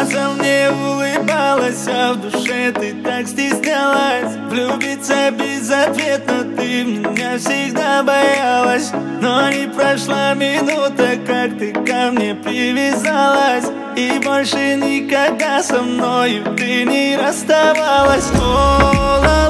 глазом не улыбалась, а в душе ты так стеснялась. Влюбиться безответно ты меня всегда боялась. Но не прошла минута, как ты ко мне привязалась, и больше никогда со мною ты не расставалась. О,